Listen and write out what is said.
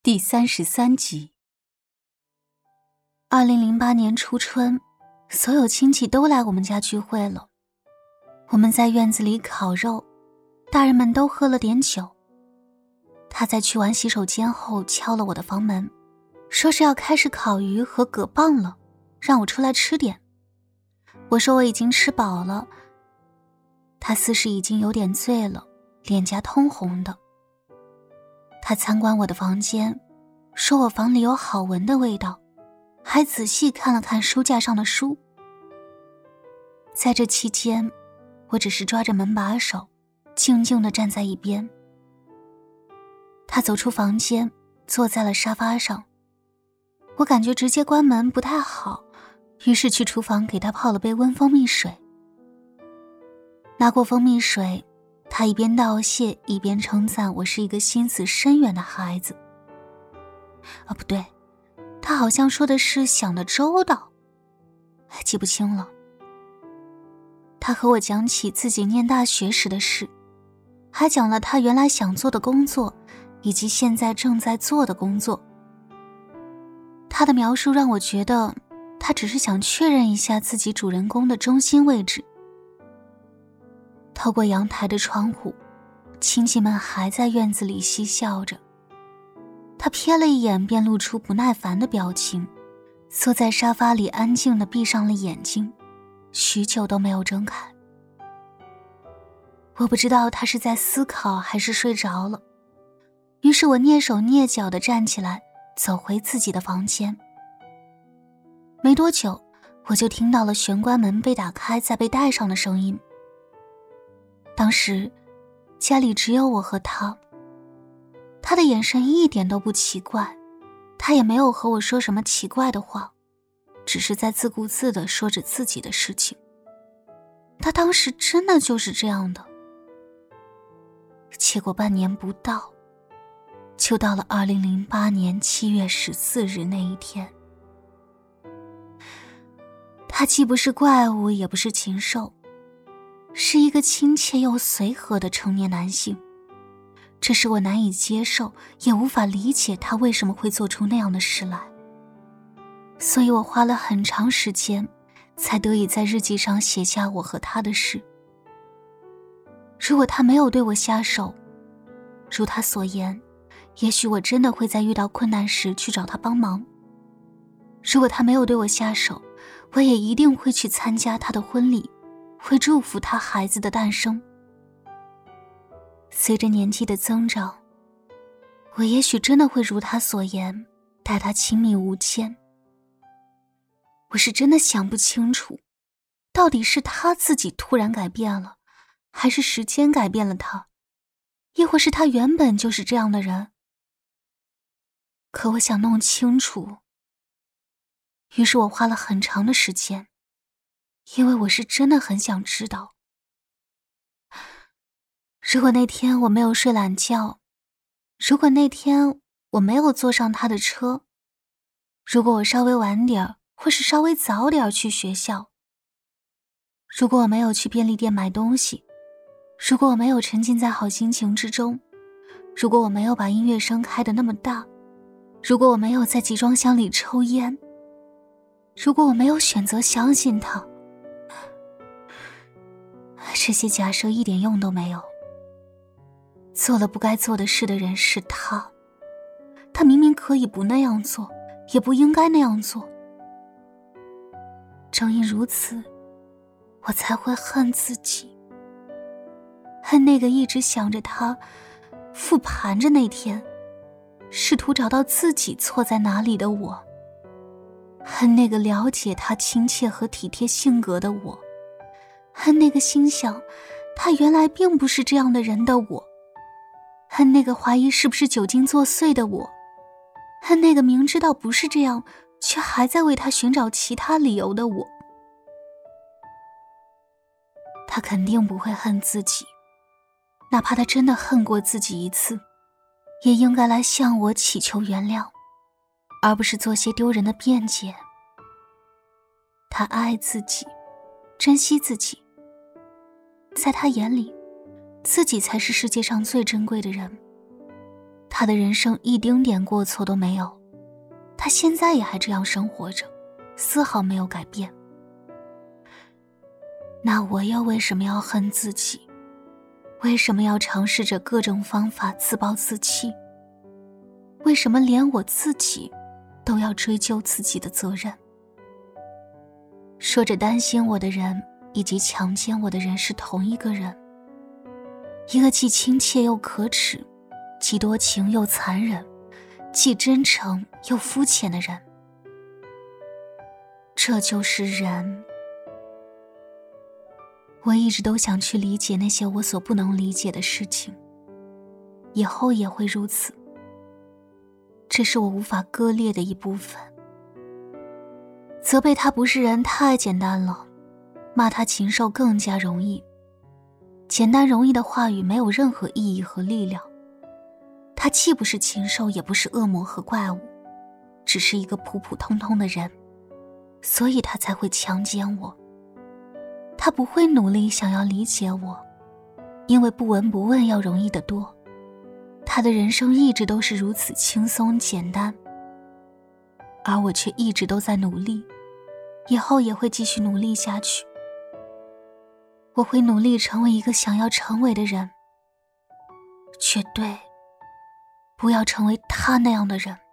第33集。2008年初春，所有亲戚都来我们家聚会了。我们在院子里烤肉，大人们都喝了点酒。他在去完洗手间后敲了我的房门，说是要开始烤鱼和蛤蚌了，让我出来吃点。我说我已经吃饱了。他似是已经有点醉了，脸颊通红的。他参观我的房间，说我房里有好闻的味道，还仔细看了看书架上的书。在这期间，我只是抓着门把手，静静地站在一边。他走出房间，坐在了沙发上。我感觉直接关门不太好，于是去厨房给他泡了杯温蜂蜜水。拿过蜂蜜水，他一边道谢一边称赞我是一个心思深远的孩子。不对，他好像说的是想得周到，记不清了。他和我讲起自己念大学时的事，还讲了他原来想做的工作，以及现在正在做的工作。他的描述让我觉得他只是想确认一下自己主人公的中心位置。透过阳台的窗户，亲戚们还在院子里嬉笑着。他瞥了一眼便露出不耐烦的表情，坐在沙发里安静地闭上了眼睛，许久都没有睁开。我不知道他是在思考还是睡着了，于是我蹑手蹑脚地站起来，走回自己的房间。没多久，我就听到了玄关门被打开再被带上的声音。当时家里只有我和他，他的眼神一点都不奇怪，他也没有和我说什么奇怪的话，只是在自顾自地说着自己的事情。他当时真的就是这样的。结果半年不到，就到了2008年7月14日那一天。他既不是怪物，也不是禽兽，是一个亲切又随和的成年男性。这是我难以接受，也无法理解他为什么会做出那样的事来。所以我花了很长时间，才得以在日记上写下我和他的事。如果他没有对我下手，如他所言，也许我真的会在遇到困难时去找他帮忙。如果他没有对我下手，我也一定会去参加他的婚礼，会祝福他孩子的诞生。随着年纪的增长，我也许真的会如他所言，待他亲密无间。我是真的想不清楚，到底是他自己突然改变了，还是时间改变了他，亦或是他原本就是这样的人。可我想弄清楚，于是我花了很长的时间，因为我是真的很想知道。如果那天我没有睡懒觉，如果那天我没有坐上他的车，如果我稍微晚点或是稍微早点去学校，如果我没有去便利店买东西，如果我没有沉浸在好心情之中，如果我没有把音乐声开得那么大，如果我没有在集装箱里抽烟，如果我没有选择相信他，这些假设一点用都没有。做了不该做的事的人是他，他明明可以不那样做，也不应该那样做。正因如此，我才会恨自己，恨那个一直想着他，复盘着那天，试图找到自己错在哪里的我，恨那个了解他亲切和体贴性格的我，恨那个心想他原来并不是这样的人的我，恨那个怀疑是不是酒精作祟的我，恨那个明知道不是这样却还在为他寻找其他理由的我。他肯定不会恨自己，哪怕他真的恨过自己一次，也应该来向我祈求原谅，而不是做些丢人的辩解。他爱自己，珍惜自己，在他眼里，自己才是世界上最珍贵的人。 他的人生一丁点过错都没有，他现在也还这样生活着，丝毫没有改变。那我又为什么要恨自己？为什么要尝试着各种方法自暴自弃？为什么连我自己都要追究自己的责任？说着担心我的人以及强奸我的人是同一个人，一个既亲切又可耻，既多情又残忍，既真诚又肤浅的人。这就是人。我一直都想去理解那些我所不能理解的事情，以后也会如此。这是我无法割裂的一部分。责备他不是人太简单了，骂他禽兽更加容易。简单容易的话语没有任何意义和力量。他既不是禽兽，也不是恶魔和怪物，只是一个普普通通的人，所以他才会强奸我。他不会努力想要理解我，因为不闻不问要容易得多。他的人生一直都是如此轻松简单，而我却一直都在努力，以后也会继续努力下去。我会努力成为一个想要成为的人，绝对不要成为他那样的人。